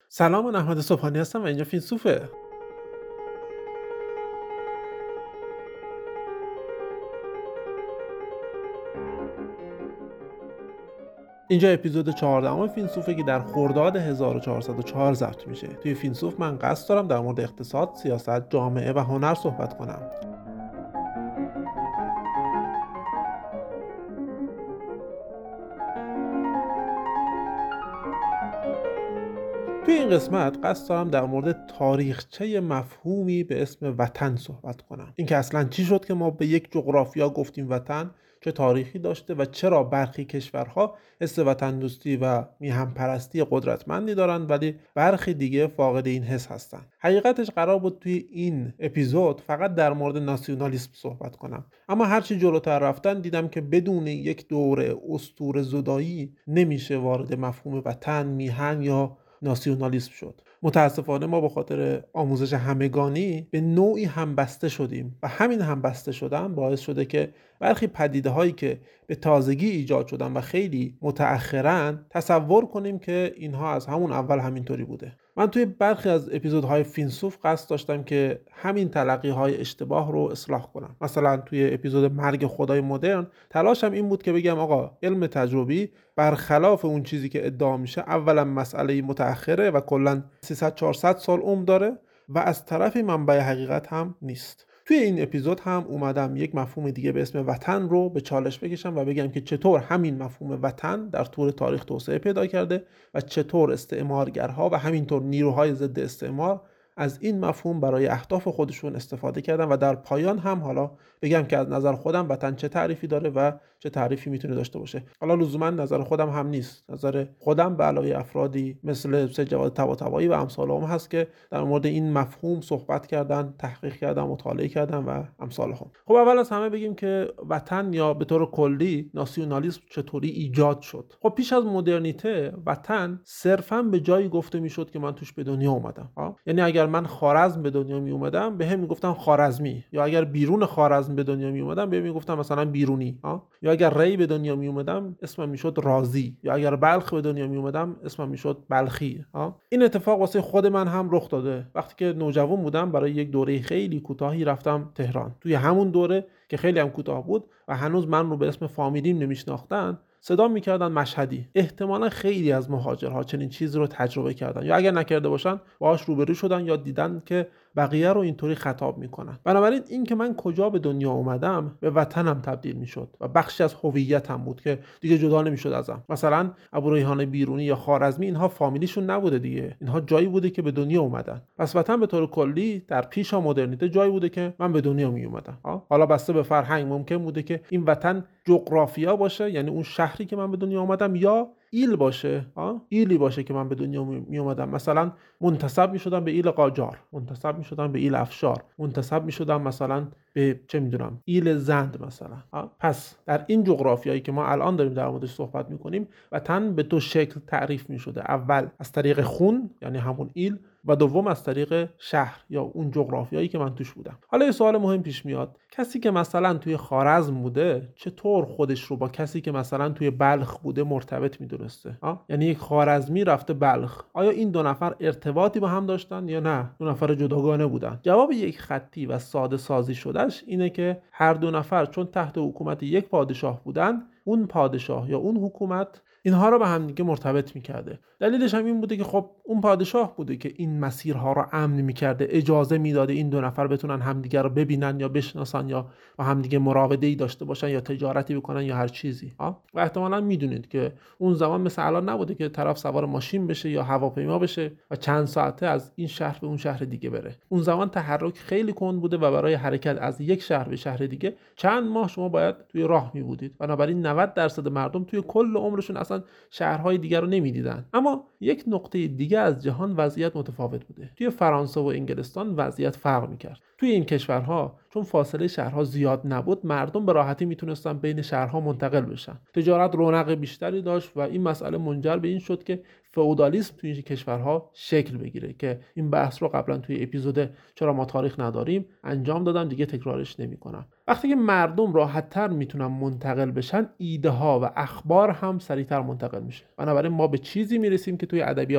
سلام، من احمد صبحانی هستم و اینجا فیلسوفه. اینجا اپیزود 14 فیلسوفه که در خرداد 1404 ضبط میشه. توی فیلسوف من قصد دارم در مورد اقتصاد، سیاست، جامعه و هنر صحبت کنم. توی این قسمت قصد دارم در مورد تاریخچه مفهومی به اسم وطن صحبت کنم. اینکه اصلا چی شد که ما به یک جغرافیا گفتیم وطن، چه تاریخی داشته و چرا برخی کشورها حس وطن دوستی و میهم پرستی قدرتمندی دارند ولی برخی دیگه فاقد این حس هستن. حقیقتش قرار بود توی این اپیزود فقط در مورد ناسیونالیسم صحبت کنم، اما هرچی جلوتر رفتن دیدم که بدون یک دوره اسطوره زدایی نمیشه وارد مفهوم وطن، میهن یا ناسیونالیسم شد. متاسفانه ما به خاطر آموزش همگانی به نوعی همبسته شدیم و همین همبسته شدن باعث شده که برخی پدیده هایی که به تازگی ایجاد شدن و خیلی متأخرن تصور کنیم که اینها از همون اول همینطوری بوده. من توی برخی از اپیزودهای فیلسوف قصد داشتم که همین تلقی های اشتباه رو اصلاح کنم. مثلا توی اپیزود مرگ خدای مدرن تلاشم این بود که بگم آقا علم تجربی برخلاف اون چیزی که ادعا میشه اولا مسئله متأخره و کلا 300-400 سال عمر داره و از طرفی منبع حقیقت هم نیست. توی این اپیزود هم اومدم یک مفهوم دیگه به اسم وطن رو به چالش بکشم و بگم که چطور همین مفهوم وطن در طول تاریخ توسعه پیدا کرده و چطور استعمارگرها و همینطور نیروهای ضد استعمار از این مفهوم برای اهداف خودشون استفاده کردن و در پایان هم حالا بگم که از نظر خودم وطن چه تعریفی داره و چه تعریفی میتونه داشته باشه. حالا لزوما نظر خودم هم نیست، نظر خودم به علاوه افرادی مثل سید جواد طباطبایی و امثال هم هست که در مورد این مفهوم صحبت کردن، تحقیق کردن، مطالعه کردن و امثال هم. خب اول از همه بگیم که وطن یا به طور کلی ناسیونالیسم چطوری ایجاد شد. خب پیش از مدرنیته وطن صرفا به جایی گفته میشد که من توش به دنیا اومدم. یعنی اگر من خوارزم به دنیا می اومدم به هم میگفتن خوارزمی، یا اگر بیرون خوارزم به دنیا می اومدم به هم میگفتن مثلا بیرونی، یا اگر ری به دنیا می اومدم اسمم میشد رازی، یا اگر بلخ به دنیا می اومدم اسمم میشد بلخی. این اتفاق واسه خود من هم رخ داده. وقتی که نوجوان بودم برای یک دوره خیلی کوتاهی رفتم تهران. توی همون دوره که خیلی هم کوتاه بود و هنوز من رو به اسم فامیلیم نمیشناختن صدا میکردن مشهدی. احتمالا خیلی از مهاجرها چنین چیزی رو تجربه کردن یا اگر نکرده باشن باهاش روبرو شدن یا دیدن که بقیه رو اینطوری خطاب میکنن. بنابراین این که من کجا به دنیا اومدم به وطنم تبدیل میشد و بخشی از هویتم بود که دیگه جدا نمیشد ازم. مثلا ابوریحان بیرونی یا خوارزمی اینها فامیلیشون نبوده دیگه، اینها جایی بوده که به دنیا اومدن. پس وطن به طور کلی در پیش مدرنیته جایی بوده که من به دنیا می اومدم. حالا بسته به فرهنگ ممکن بوده که این وطن جغرافیا باشه، یعنی اون شهری که من به دنیا اومدم، یا ایل باشه، ایلی باشه که من به دنیا می اومدم. مثلا منتسب می شدم به ایل قاجار، منتسب می شدم به ایل افشار، منتسب می شدم مثلا به چه میدونم ایل زند مثلا. پس در این جغرافیایی که ما الان داریم در موردش صحبت میکنیم وطن به دو شکل تعریف می شده. اول از طریق خون یعنی همون ایل و دوم از طریق شهر یا اون جغرافیایی که من توش بودم. حالا یه سوال مهم پیش میاد، کسی که مثلا توی خوارزم بوده چطور خودش رو با کسی که مثلا توی بلخ بوده مرتبط میدونسته؟ یعنی یک خوارزمی رفته بلخ، آیا این دو نفر ارتباطی با هم داشتن یا نه دو نفر جداگانه بودن؟ جواب یک خطی و ساده سازی شدهش اینه که هر دو نفر چون تحت حکومت یک پادشاه بودن، اون پادشاه یا اون حکومت اینها رو به هم دیگه مرتبط می‌کرده. دلیلش هم این بوده که خب اون پادشاه بوده که این مسیرها رو امن می‌کرده، اجازه میداده این دو نفر بتونن همدیگه رو ببینن یا بشناسن یا با همدیگه مراوده‌ای داشته باشن یا تجارتی بکنن یا هر چیزی. و احتمالاً میدونید که اون زمان مثل الان نبوده که طرف سوار ماشین بشه یا هواپیما بشه و چند ساعته از این شهر به اون شهر دیگه بره. اون زمان تحرک خیلی کند بوده و برای حرکت از یک شهر به شهر دیگه چند ماه شما باید توی راه می بودید. بنابراین 90% مردم توی کل عمرشون اصلا شهرهای دیگر رو نمیدیدن. اما یک نقطه دیگه از جهان وضعیت متفاوت بوده. توی فرانسه و انگلستان وضعیت فرق می‌کرد. توی این کشورها چون فاصله شهرها زیاد نبود، مردم به راحتی میتونستن بین شهرها منتقل بشن. تجارت رونق بیشتری داشت و این مسئله منجر به این شد که فئودالیسم توی این کشورها شکل بگیره که این بحث رو قبلا توی اپیزود چرا ما تاریخ نداریم انجام دادم، دیگه تکرارش نمی‌کنم. وقتی که مردم راحت‌تر میتونن منتقل بشن، ایده ها و اخبار هم سریعتر منتقل میشه. بنابراین ما به چیزی میرسیم که توی ادبیات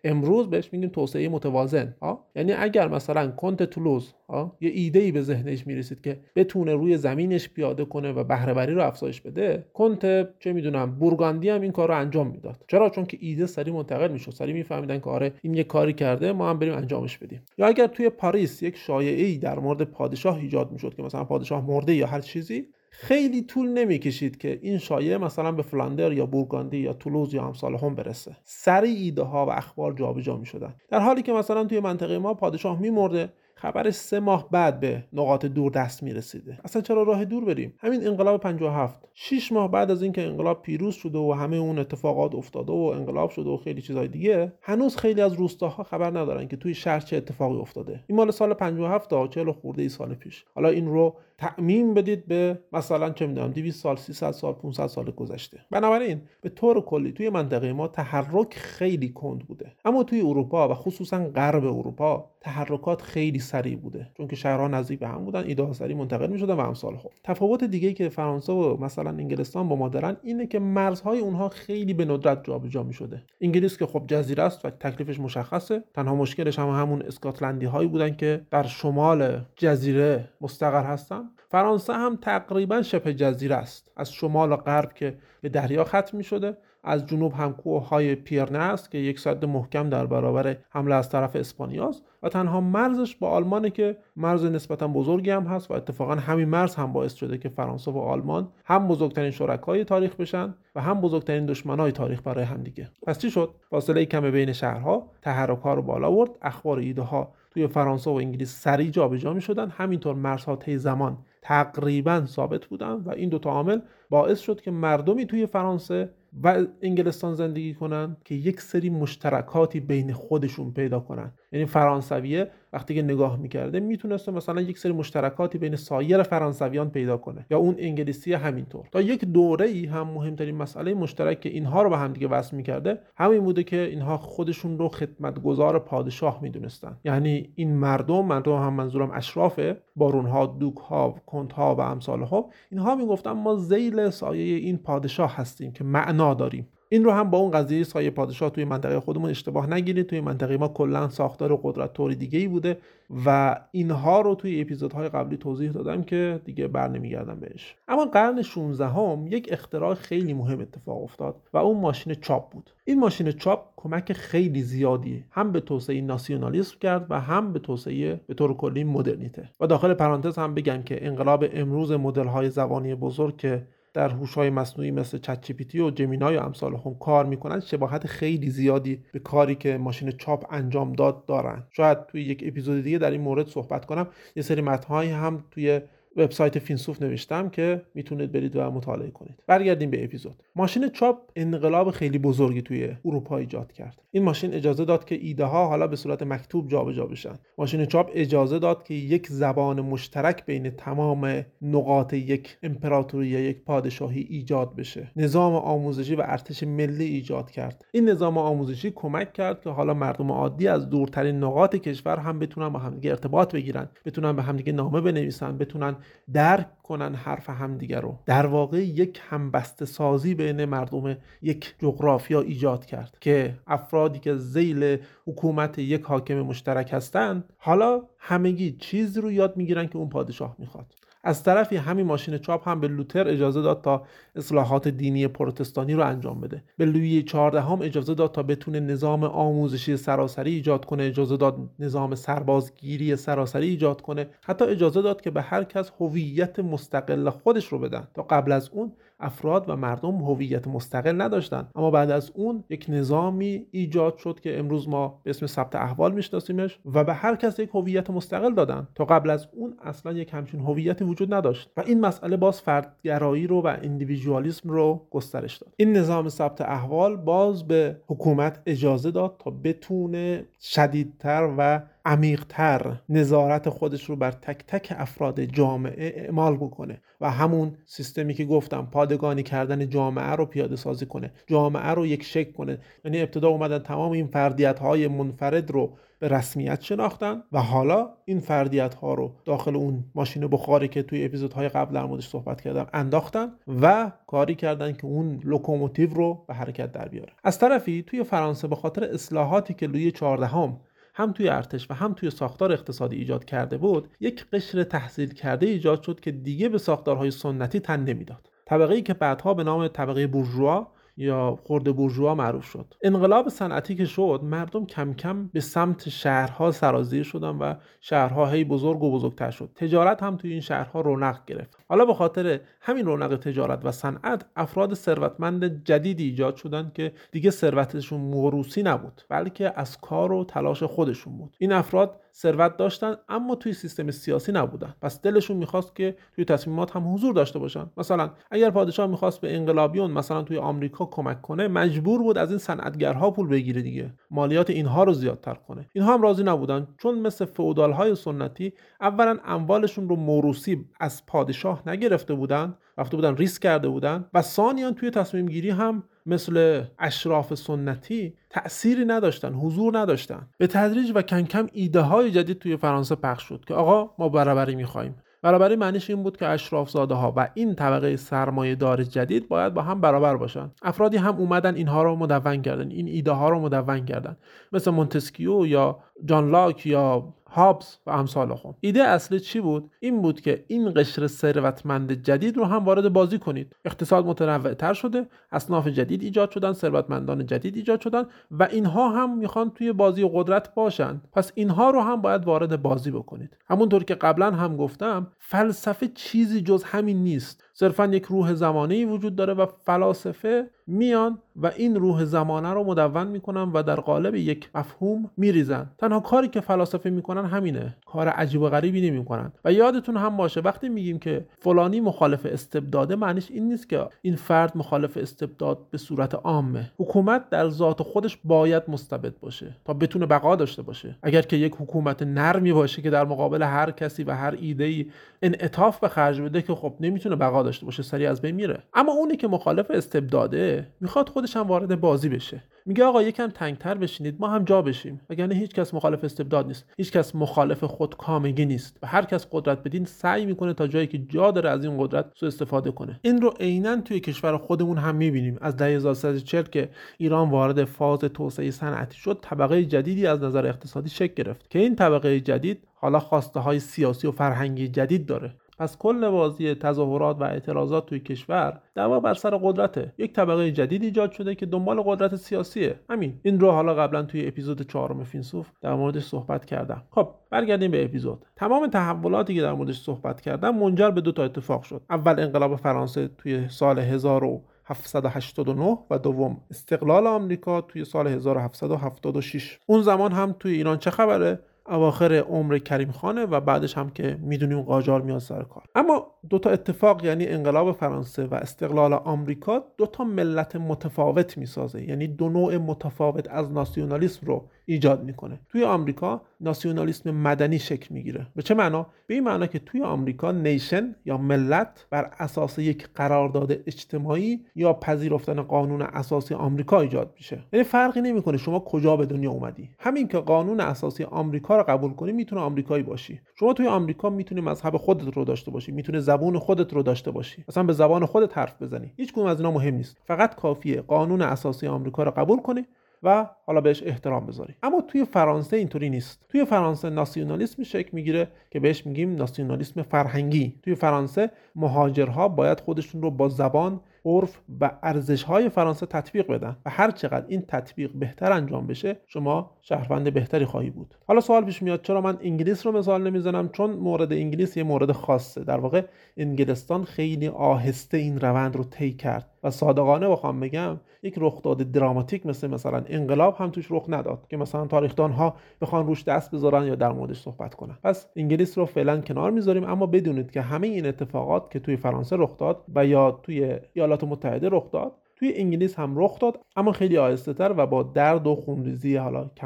امروز بهش میگیم توسعه متوازن. یعنی اگر مثلا کنت تولوز یه ایده‌ای به ذهنش میرسید که بتونه روی زمینش پیاده کنه و بهره وری رو افزایش بده، کنت چه میدونم بورگاندی هم این کار رو انجام میداد. چرا؟ چون که ایده سریع منتقل میشد، سریع میفهمیدن که آره این یه کاری کرده، ما هم بریم انجامش بدیم. یا اگر توی پاریس یک شایعه‌ای در مورد پادشاه ایجاد میشد که مثلا پادشاه مرده یا هر چیزی، خیلی طول نمیکشید که این شایعه مثلا به فلاندر یا بورگاندی یا تولوز یا امثال هم برسه. سریع ایده ها و اخبار جابجا میشدن، در حالی که مثلا توی منطقه ما پادشاه میمرده، خبرش 3 ماه بعد به نقاط دور دست میرسیده. اصلا چرا راه دور بریم؟ همین انقلاب 57 6 ماه بعد از اینکه انقلاب پیروز شده و همه اون اتفاقات افتاده و انقلاب شده و خیلی چیزای دیگه، هنوز خیلی از روستاها خبر ندارن که توی شهر چه اتفاقی افتاده. این مال سال 57 تا 40 خورده ای سال پیش. حالا این رو تعمیم بدید به مثلا چه میدونم 200 سال، 300 سال، 500 سال گذشته. بنابراین به طور کلی توی منطقه ما تحرک خیلی کند بوده، اما توی اروپا و خصوصا غرب اروپا تحرکات خیلی سریع بوده، چون که شهرها نزدیک به هم بودن، ایده ها سریع منتقل می‌شدن و امثال. تفاوت دیگه‌ای که فرانسه و مثلا انگلستان با ما دارن اینه که مرزهای اونها خیلی به ندرت جابجا می‌شده. انگلیس که خب جزیره است و تکلیفش مشخصه، تنها مشکلش همون اسکاتلندی هایی بودن که در شمال جزیره مستقر هستن. فرانسه هم تقریبا شبه جزیره است، از شمال و غرب که به دریا ختم می‌شده، از جنوب هم کوههای پیرنه است که یک سد محکم در برابر حمله از طرف اسپانیاست و تنها مرزش با آلمانه که مرز نسبتا بزرگی هم هست و اتفاقا همین مرز هم باعث شده که فرانسه و آلمان هم بزرگترین شرکای تاریخ بشن و هم بزرگترین دشمنای تاریخ برای هم دیگه. پس چی شد؟ فاصله کم بین شهرها تحرک‌ها رو بالا برد، اخبار و ایده‌ها توی فرانسه و انگلیس سریع جابجا می‌شدن، همینطور مرزها طی زمان تقریبا ثابت بودن و این دو تا عامل باعث شد که مردمی توی فرانسه و انگلستان زندگی کنن که یک سری مشترکاتی بین خودشون پیدا کنن. یعنی فرانسویه وقتی که نگاه میکرده میتونسته مثلا یک سری مشترکاتی بین سایر فرانسویان پیدا کنه، یا اون انگلیسی همینطور. تا یک دوره‌ای هم مهمترین مسئله مشترک که اینها رو به هم دیگه وصل میکرده همین بوده که اینها خودشون رو خدمتگزار پادشاه میدونستن. یعنی این مردم هم منظورم اشرافه، بارونها، دوکها، کنتها و امثالها، اینها میگفتن ما ذیل سایه این پادشاه هستیم که معنا داریم. این رو هم با اون قضیه سایه پادشاه توی منطقه خودمون اشتباه نگیرید. توی منطقه ما کلا ساختار و قدرت طوری دیگه‌ای بوده و اینها رو توی اپیزودهای قبلی توضیح دادم که دیگه برنمیگردم بهش. اما قرن 16 هم یک اختراع خیلی مهم اتفاق افتاد و اون ماشین چاپ بود. این ماشین چاپ کمک خیلی زیادی هم به توسعه ناسیونالیسم کرد و هم به توسعه به طور کلی مدرنیته. و داخل پرانتز هم بگم که انقلاب امروز مدل‌های زبانی بزرگ که در هوش‌های مصنوعی مثل چت جی پی تی و جمینای و امثال هم کار میکنن شباهت خیلی زیادی به کاری که ماشین چاپ انجام داد دارن. شاید توی یک اپیزود دیگه در این مورد صحبت کنم. یه سری متن‌هایی هم توی وبسایت فیلسوف نوشتم که میتونید برید و مطالعه کنید. برگردیم به اپیزود. ماشین چاپ انقلاب خیلی بزرگی توی اروپا ایجاد کرد. این ماشین اجازه داد که ایده ها حالا به صورت مکتوب جابجا بشن. ماشین چاپ اجازه داد که یک زبان مشترک بین تمام نقاط یک امپراتوری یا یک پادشاهی ایجاد بشه. نظام آموزشی و ارتش ملی ایجاد کرد. این نظام آموزشی کمک کرد که حالا مردم عادی از دورترین نقاط کشور هم بتونن با هم دیگه ارتباط بگیرن، بتونن به هم دیگه نامه بنویسن، بتونن درک کنن حرف همدیگه رو. در واقع یک همبسته سازی بین مردم یک جغرافیا ایجاد کرد که افرادی که ذیل حکومت یک حاکم مشترک هستند حالا همگی چیزی رو یاد میگیرن که اون پادشاه میخواد. از طرفی همین ماشین چاپ هم به لوتر اجازه داد تا اصلاحات دینی پروتستانی رو انجام بده. به لویی 14 هم اجازه داد تا بتونه نظام آموزشی سراسری ایجاد کنه، اجازه داد نظام سربازگیری سراسری ایجاد کنه، حتی اجازه داد که به هر کس هویت مستقل خودش رو بدن. تا قبل از اون افراد و مردم هویت مستقل نداشتن، اما بعد از اون یک نظامی ایجاد شد که امروز ما به اسم ثبت احوال میشناسیمش و به هر کس یک هویت مستقل دادن. تا قبل از اون اصلا یک همچین هویتی وجود نداشت و این مسئله باز فردگرایی رو و اندیویدوالیسم رو گسترش داد. این نظام ثبت احوال باز به حکومت اجازه داد تا بتونه شدیدتر و عمیق‌تر نظارت خودش رو بر تک تک افراد جامعه اعمال بکنه و همون سیستمی که گفتم پادگانی کردن جامعه رو پیاده سازی کنه، جامعه رو یک شکل کنه. یعنی ابتدا اومدن تمام این فردیت‌های منفرد رو به رسمیت شناختن و حالا این فردیت‌ها رو داخل اون ماشین بخاری که توی اپیزودهای قبل در موردش صحبت کردم انداختن و کاری کردن که اون لوکوموتیو رو به حرکت در بیاره. از طرفی توی فرانسه به خاطر اصلاحاتی که لویی 14 هم توی ارتش و هم توی ساختار اقتصادی ایجاد کرده بود، یک قشر تحصیل کرده ایجاد شد که دیگه به ساختارهای سنتی تن نمیداد. طبقه‌ای که بعدها به نام طبقه بورژوا یا خرد بورژوا معروف شد. انقلاب صنعتی که شد، مردم کم کم به سمت شهرها سرازیر شدن و شهرها هی بزرگ و بزرگتر شد. تجارت هم توی این شهرها رونق گرفت. حالا به خاطر همین رونق تجارت و صنعت، افراد ثروتمند جدیدی ایجاد شدن که دیگه ثروتشون موروثی نبود، بلکه از کار و تلاش خودشون بود. این افراد ثروت داشتن اما توی سیستم سیاسی نبودن، پس دلشون میخواست که توی تصمیمات هم حضور داشته باشن. مثلا اگر پادشاه میخواست به انقلابیون مثلا توی آمریکا کمک کنه، مجبور بود از این صنعتگرها پول بگیره دیگه، مالیات اینها رو زیادتر کنه. اینها هم راضی نبودن، چون مثل فئودال‌های سنتی اولا اموالشون رو موروثی از پادشاه نگرفته بودن، رفته بودن ریسک کرده بودن، و ثانیاً توی تصمیم گیری هم مثل اشراف سنتی تأثیری نداشتن، حضور نداشتن. به تدریج و کم کم ایده های جدید توی فرانسه پخش شد که آقا ما برابری می‌خوایم. برابری معنیش این بود که اشرافزاده ها و این طبقه سرمایه دار جدید باید با هم برابر باشن. افرادی هم اومدن اینها رو مدون کردن، این ایده ها رو مدون کردن، مثل مونتسکیو یا جان لاک یا هابز و امثال خود. ایده اصلی چی بود؟ این بود که این قشر ثروتمند جدید رو هم وارد بازی کنید. اقتصاد متنوع‌تر شده، اصناف جدید ایجاد شدن، ثروتمندان جدید ایجاد شدن و اینها هم میخوان توی بازی قدرت باشن. پس اینها رو هم باید وارد بازی بکنید. همونطور که قبلا هم گفتم، فلسفه چیزی جز همین نیست. صرفا یک روح زمانه‌ای وجود داره و فلاسفه میان و این روح زمانه رو مدون میکنن و در قالب یک مفهوم میریزن. تنها کاری که فلاسفه میکنن همینه، کار عجیب و غریبی نمیکنن. و یادتون هم باشه وقتی میگیم که فلانی مخالف استبداده، معنیش این نیست که این فرد مخالف استبداد به صورت عامه. حکومت در ذات خودش باید مستبد باشه تا بتونه بقا داشته باشه. اگر که یک حکومت نرمی باشه که در مقابل هر کسی و هر ایده‌ای انعطاف به خرج بده، که خب نمیتونه بقا داشته باشه، سریع از بین میره. اما اونی که مخالف استبداده میخواد خودش هم وارد بازی بشه، میگه آقا یکم تنگتر بشینید ما هم جا بشیم. وگرنه هیچ کس مخالف استبداد نیست، هیچ کس مخالف خودکامگی نیست و هر کس قدرت بدین سعی میکنه تا جایی که جا داره از این قدرت سوء استفاده کنه. این رو عیناً توی کشور خودمون هم میبینیم. از دهه 1340 که ایران وارد فاز توسعه صنعتی شد، طبقه جدیدی از نظر اقتصادی شکل گرفت که این طبقه جدید حالا خواسته های سیاسی و فرهنگی جدید داره. پس کل بازی تظاهرات و اعتراضات توی کشور دعوا بر سر قدرته. یک طبقه جدید ایجاد شده که دنبال قدرت سیاسیه. همین. این رو حالا قبلا توی اپیزود 4 فیلسوف در موردش صحبت کردم. خب برگردیم به اپیزود. تمام تحولاتی که در موردش صحبت کردم منجر به 2 اتفاق شد. اول انقلاب فرانسه توی سال 1789 و دوم استقلال آمریکا توی سال 1776. اون زمان هم توی ایران چه خبره؟ اواخر عمر کریم خانه و بعدش هم که میدونیم قاجار میاد سر کار. اما 2 اتفاق، یعنی انقلاب فرانسه و استقلال آمریکا، 2 ملت متفاوت میسازه. یعنی 2 نوع متفاوت از ناسیونالیسم رو ایجاد میکنه. توی آمریکا ناسیونالیسم مدنی شکل میگیره. به چه معنا؟ به این معنا که توی آمریکا نیشن یا ملت بر اساس یک قرارداد اجتماعی یا پذیرفتن قانون اساسی آمریکا ایجاد میشه. یعنی فرقی نمیکنه شما کجا به دنیا اومدی، همین که قانون اساسی آمریکا رو قبول کنی میتونه آمریکایی باشی. شما توی آمریکا میتونی مذهب خودت رو داشته باشی، میتونه زبان خودت رو داشته باشی، مثلا به زبان خودت حرف بزنی. هیچ کدوم از اینا مهم نیست، فقط کافیه قانون اساسی آمریکا رو قبول کنی و حالا بهش احترام بذاری. اما توی فرانسه اینطوری نیست. توی فرانسه ناسیونالیسم شکل میگیره که بهش میگیم ناسیونالیسم فرهنگی. توی فرانسه مهاجرها باید خودشون رو با زبان، عرف و ارزش‌های فرانسه تطبیق بدن و هر چقدر این تطبیق بهتر انجام بشه شما شهروند بهتری خواهی بود. حالا سوال پیش میاد چرا من انگلیس رو مثال نمیزنم؟ چون مورد انگلیس یه مورد خاصه. در واقع انگلستان خیلی آهسته این روند رو طی کرد و صادقانه بخوام بگم یک رخداد دراماتیک مثلا انقلاب هم توش رخ نداد که مثلا تاریخ‌دان‌ها بخوان روش دست بذارن یا در موردش صحبت کنن. پس انگلیس رو فعلا کنار میذاریم، اما بدونید که همه این اتفاقات که توی فرانسه رخ داد و یا توی ایالات متحده رخ داد، توی انگلیس هم رخ داد، اما خیلی آهسته‌تر و با درد و خونریزی حالا کمتر.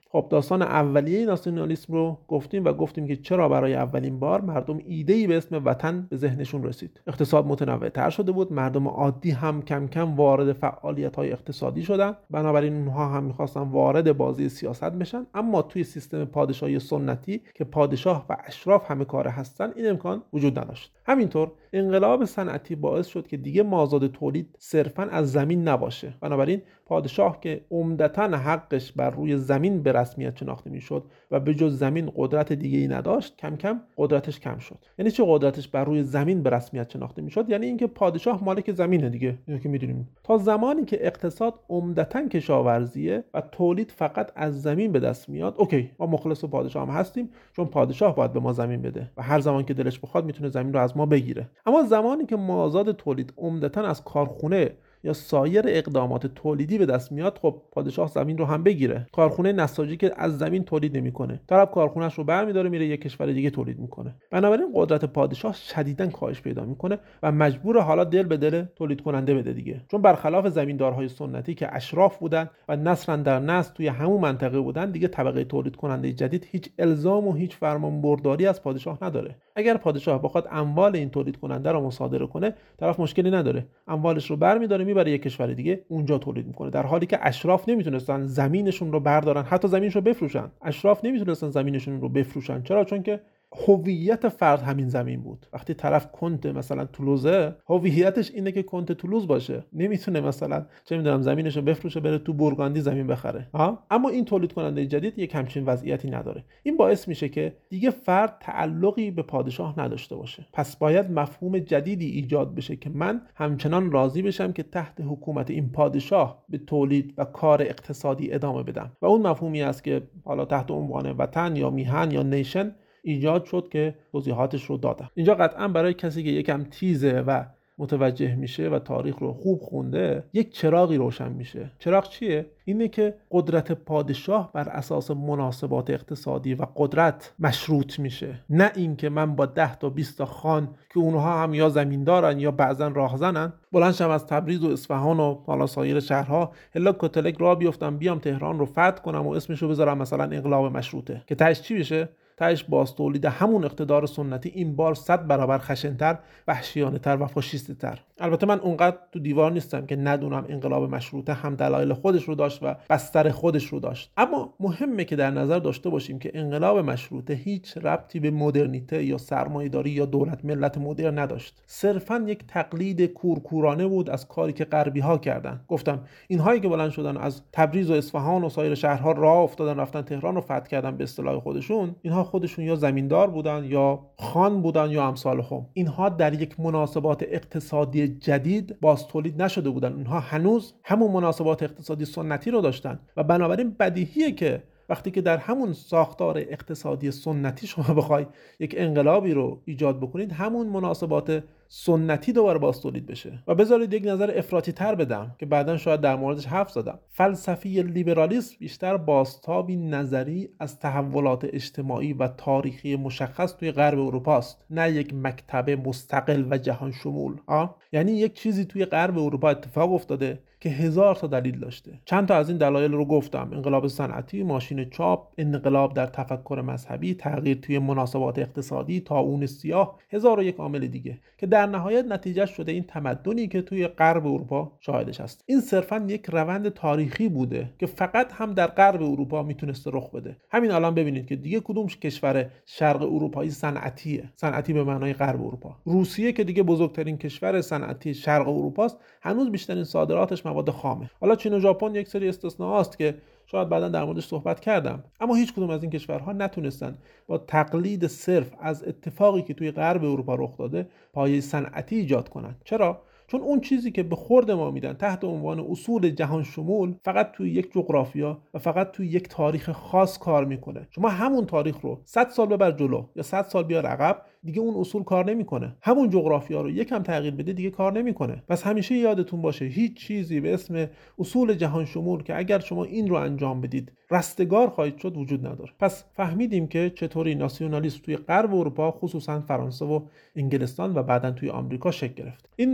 خب داستان اولیه ناسیونالیسم رو گفتیم و گفتیم که چرا برای اولین بار مردم ایده‌ای به اسم وطن به ذهنشون رسید. اقتصاد متنوع‌تر شده بود، مردم عادی هم کم کم وارد فعالیت‌های اقتصادی شدن، بنابراین اونها هم می‌خواستن وارد بازی سیاست بشن، اما توی سیستم پادشاهی سنتی که پادشاه و اشراف همه کاره هستن این امکان وجود نداشت. همینطور انقلاب صنعتی باعث شد که دیگه مازاد تولید صرفاً از زمین نباشه. بنابراین پادشاه که عمدتاً حقش بر روی زمین به رسمیت شناخته میشد و به جز زمین قدرت دیگه‌ای نداشت، کم کم قدرتش کم شد. یعنی چه قدرتش بر روی زمین به رسمیت شناخته میشد؟ یعنی اینکه پادشاه مالک زمینه دیگه. اینو که میدونیم. تا زمانی که اقتصاد عمدتاً کشاورزیه و تولید فقط از زمین به دست میاد، اوکی، ما مخلص پادشاه هم هستیم، چون پادشاه باید به ما زمین بده و هر زمان که دلش بخواد میتونه زمین رو از ما بگیره. اما زمانی که مازاد تولید عمدتاً از کارخونه یا سایر اقدامات تولیدی به دست میاد، خب پادشاه زمین رو هم بگیره. کارخونه نساجی که از زمین تولید نمیکنه، طرف کارخونه‌اش رو برمی‌داره میره یک کشور دیگه تولید میکنه. بنابراین قدرت پادشاه شدیداً کاهش پیدا میکنه و مجبور حالا دل به دل تولید کننده بده دیگه. چون برخلاف زمیندارهای سنتی که اشراف بودن و نسل در نسل توی همون منطقه بودن، دیگه طبقه تولید کننده جدید هیچ الزام و هیچ فرمانبرداری از پادشاه نداره. اگر پادشاه بخواد اموال این تولید کننده رو مصادره کنه، طرف مشکلی نداره، اموالش رو برمی‌داره میبره یک کشور دیگه اونجا تولید میکنه، در حالی که اشراف نمیتونستن زمینشون رو بردارن، حتی زمینشو بفروشن. اشراف نمیتونستن زمینشون رو بفروشن. چرا؟ چون که هویت فرد همین زمین بود. وقتی طرف کنت مثلا تولوزه، هویتش اینه که کنت تولوز باشه، نمیتونه مثلا چه میدونم زمینشو بفروشه بره تو بورگاندی زمین بخره. اما این تولید کننده جدید یک همچین وضعیتی نداره. این باعث میشه که دیگه فرد تعلقی به پادشاه نداشته باشه. پس باید مفهوم جدیدی ایجاد بشه که من همچنان راضی بشم که تحت حکومت این پادشاه به تولید و کار اقتصادی ادامه بدم. و اون مفهومی است که حالا تحت عنوان وطن یا میهن یا نیشن ایجاد شد که توضیحاتش رو دادم. اینجا قطعا برای کسی که یکم تیزه و متوجه میشه و تاریخ رو خوب خونده، یک چراغی روشن میشه. چراغ چیه؟ اینه که قدرت پادشاه بر اساس مناسبات اقتصادی و قدرت مشروط میشه، نه اینکه من با 10 تا 20 تا خان که اونها هم یا زمیندارن یا بعضا راهزنن بلند شم از تبریز و اصفهان و حالا سایر شهرها هلا کتلک راه بیفتم بیام تهران رو فتح کنم و اسمشو بذارم مثلا انقلاب مشروطه، که تهش چی بشه؟ تهش باز تولید همون اقتدار سنتی، این بار 100 برابر خشن‌تر، وحشیانه‌تر و فاشیست‌تر. البته من اونقدر تو دیوار نیستم که ندونم انقلاب مشروطه هم دلایل خودش رو داشت و بستر خودش رو داشت، اما مهمه که در نظر داشته باشیم که انقلاب مشروطه هیچ ربطی به مدرنیته یا سرمایه‌داری یا دولت ملت مدرن نداشت. صرفاً یک تقلید کورکورانه بود از کاری که غربی‌ها کردن. گفتم اینهایی که بلند شدن از تبریز و اصفهان و سایر شهرها راه افتادن رفتن تهران رو فتح کردن به اصطلاح خودشون، اینها خودشون یا زمیندار بودن یا خان بودن یا امثال هم. اینها در یک مناسبات اقتصادی جدید باز تولید نشده بودن، اینها هنوز همون مناسبات اقتصادی سنتی رو داشتن و بنابراین بدیهیه که وقتی که در همون ساختار اقتصادی سنتی شما بخوای یک انقلابی رو ایجاد بکنید، همون مناسبات سنتی دوباره باز تولید بشه. و بذارید یک نظر افراطی تر بدم که بعداً شاید در موردش حرف زدم. فلسفه لیبرالیسم بیشتر بازتابی نظری از تحولات اجتماعی و تاریخی مشخص توی غرب اروپا است، نه یک مکتب مستقل و جهان شمول. یعنی یک چیزی توی غرب اروپا اتفاق افتاده که 1000 تا دلیل داشته. چند تا از این دلایل رو گفتم: انقلاب صنعتی، ماشین چاپ، انقلاب در تفکر مذهبی، تغییر توی مناسبات اقتصادی، طاعون سیاه، 1001 عامل دیگه که در نهایت نتیجه شده این تمدنی که توی غرب اروپا شاهدش هست. این صرفاً یک روند تاریخی بوده که فقط هم در غرب اروپا میتونسته رخ بده. همین الان ببینید که دیگه کدوم کشور شرق اروپایی صنعتیه، صنعتی به معنای غرب اروپا. روسیه که دیگه بزرگترین کشور صنعتی شرق اروپا است، هنوز بیشترین صادراتش مواد خامه. حالا چین و ژاپن یک سری استثناءاست که شاید بعدا در موردش صحبت کردم، اما هیچ کدوم از این کشورها نتونستن با تقلید صرف از اتفاقی که توی غرب اروپا رخ داده پایه صنعتی ایجاد کنن. چرا؟ چون اون چیزی که به خورد ما میدن تحت عنوان اصول جهان شمول فقط توی یک جغرافیا و فقط توی یک تاریخ خاص کار میکنه. شما همون تاریخ رو 100 سال ببر جلو یا 100 سال بیار عقب، دیگه اون اصول کار نمیکنه. همون جغرافیا رو یکم تغییر بده دیگه کار نمیکنه. پس همیشه یادتون باشه هیچ چیزی به اسم اصول جهان شمول که اگر شما این رو انجام بدید رستگار خواهید شد وجود نداره. پس فهمیدیم که چطوری ناسیونالیسم توی غرب اروپا، خصوصا فرانسه و انگلستان و بعداً توی آمریکا شکل گرفت. این ناسیونالیسم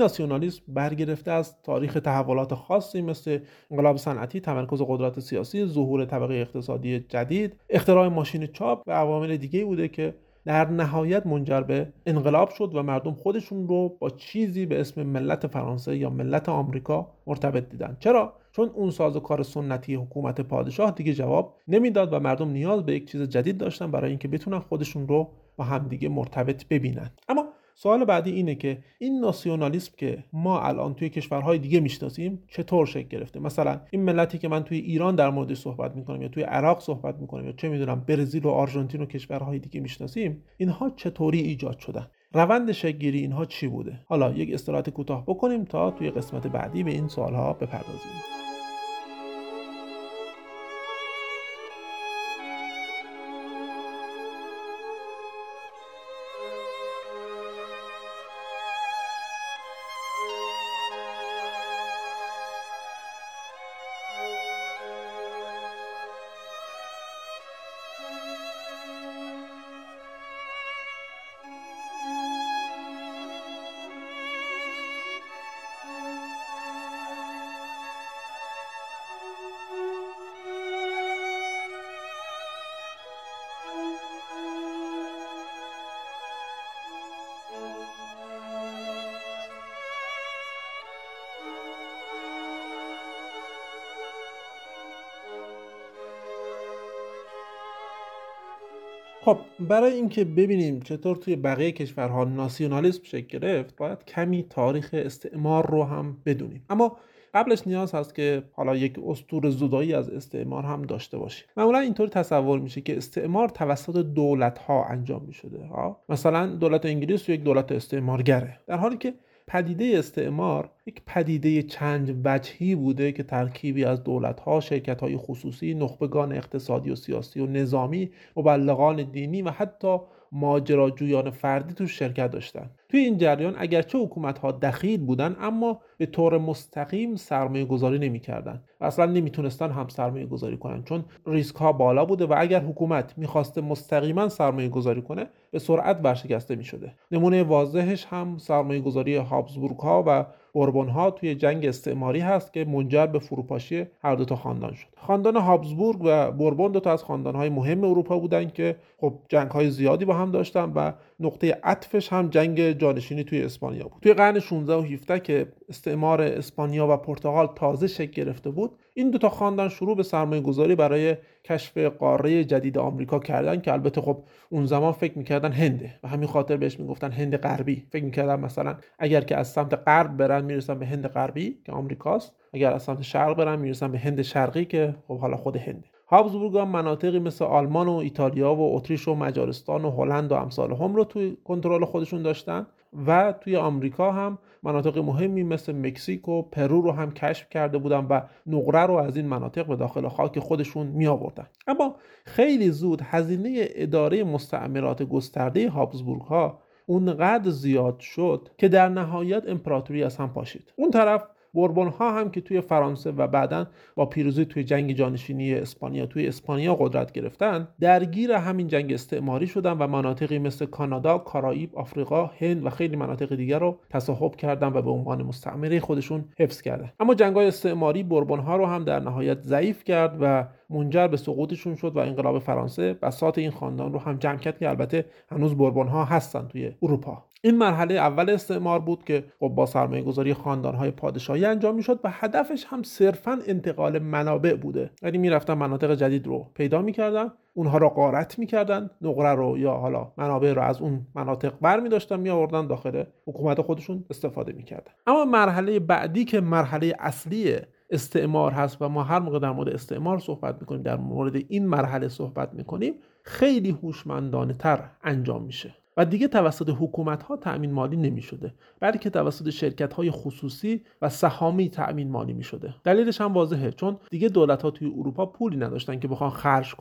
ناسیونالیسم برگرفته از تاریخ تحولات خاصی مثل انقلاب صنعتی، تمرکز قدرت سیاسی، ظهور طبقه اقتصادی جدید، اختراع ماشین چاپ و عوامل دیگه بوده که در نهایت منجر به انقلاب شد و مردم خودشون رو با چیزی به اسم ملت فرانسه یا ملت آمریکا مرتبط دیدن. چرا؟ چون اون سازوکار سنتی حکومت پادشاه دیگه جواب نمیداد و مردم نیاز به یک چیز جدید داشتن برای اینکه بتونن خودشون رو با همدیگه مرتبط ببینن. اما سوال بعدی اینه که این ناسیونالیسم که ما الان توی کشورهای دیگه میشناسیم چطور شکل گرفته؟ مثلا این ملتی که من توی ایران در موردش صحبت میکنم یا توی عراق صحبت میکنم یا چه میدونم برزیل و آرژانتین و کشورهای دیگه میشناسیم، اینها چطوری ایجاد شدن؟ روند شکل گیری اینها چی بوده؟ حالا یک استراحت کوتاه بکنیم تا توی قسمت بعدی به این سوالها بپردازیم. خب برای اینکه ببینیم چطور توی بقیه کشورها ناسیونالیسم شکل گرفت باید کمی تاریخ استعمار رو هم بدونیم. اما قبلش نیاز هست که حالا یک اسطوره زدایی از استعمار هم داشته باشیم. معمولا اینطور تصور میشه که استعمار توسط دولت‌ها انجام میشده. مثلا دولت انگلیس یک دولت استعمارگره، در حالی که پدیده استعمار یک پدیده چند وجهی بوده که ترکیبی از دولت‌ها، شرکت‌های خصوصی، نخبگان اقتصادی و سیاسی و نظامی، مبلغان دینی و حتی ماجراجویان فردی تو شرکت داشتن. توی این جریان اگرچه حکومت‌ها دخیل بودن اما به طور مستقیم سرمایه گذاری نمی‌کردن و اصلا نمیتونستن هم سرمایه گذاری کنن چون ریسک ها بالا بوده و اگر حکومت می‌خواسته مستقیما سرمایه گذاری کنه به سرعت ورشکسته می‌شده. نمونه واضحش هم سرمایه گذاری هابسبورگ ها و بوربون ها توی جنگ استعماری هست که منجر به فروپاشی هر دو تا خاندان شد. خاندان هابسبورگ و بوربون دو تا از خاندان‌های مهم اروپا بودن که خب جنگ‌های زیادی با هم داشتن و نقطه عطفش هم جنگ جانشینی توی اسپانیا بود. توی قرن 16 و 17 که استعمار اسپانیا و پرتغال تازه شکل گرفته بود، این دو تا خاندان شروع به سرمایه‌گذاری برای کشف قاره جدید آمریکا کردن که البته خب اون زمان فکر می‌کردن هنده و همین خاطر بهش میگفتن هند غربی. فکر می‌کردن مثلا اگر که از سمت غرب برن میرسن به هند غربی که آمریکاست، اگر از سمت شرق برن میرسن به هند شرقی که خب حالا خود هنده. هابسبورگ هم مناطقی مثل آلمان و ایتالیا و اتریش و مجارستان و هلند و امثال هم رو توی کنترل خودشون داشتن و توی آمریکا هم مناطق مهمی مثل مکزیک و پرو رو هم کشف کرده بودن و نقره رو از این مناطق به داخل خاک خودشون می آوردن. اما خیلی زود هزینه اداره مستعمرات گسترده هابسبورگ ها اونقدر زیاد شد که در نهایت امپراتوری از هم پاشید. اون طرف بوربون ها هم که توی فرانسه و بعداً با پیروزی توی جنگ جانشینی اسپانیا توی اسپانیا قدرت گرفتن، درگیر همین جنگ استعماری شدن و مناطقی مثل کانادا، کارائیب، آفریقا، هند و خیلی مناطق دیگر رو تصاحب کردن و به عنوان مستعمره خودشون حفظ کردن. اما جنگ‌های استعماری بوربون ها رو هم در نهایت ضعیف کرد و منجر به سقوطشون شد و انقلاب فرانسه بساط این خاندان رو هم جمع کرد که البته هنوز بوربون ها هستن توی اروپا. این مرحله اول استعمار بود که با سرمایه‌گذاری خاندان‌های پادشاهی انجام می‌شد و هدفش هم صرفاً انتقال منابع بوده. یعنی می‌رفتن مناطق جدید رو پیدا می‌کردن، اونها رو غارت می‌کردن، نقره رو یا حالا منابع رو از اون مناطق برمی‌داشتن می‌آوردن داخل حکومت خودشون استفاده می‌کردن. اما مرحله بعدی که مرحله اصلی استعمار هست و ما هر موقع در مورد استعمار صحبت می‌کنیم در مورد این مرحله صحبت می‌کنیم، خیلی هوشمندانه‌تر انجام میشه. و دیگه توسط حکومت‌ها تأمین مالی نمی‌شده، بلکه توسط شرکت‌های خصوصی و سهامی تأمین مالی می‌شده. دلیلش هم واضحه، چون دیگه دولت‌ها توی اروپا پولی نداشتن که بخوان خرج کنن.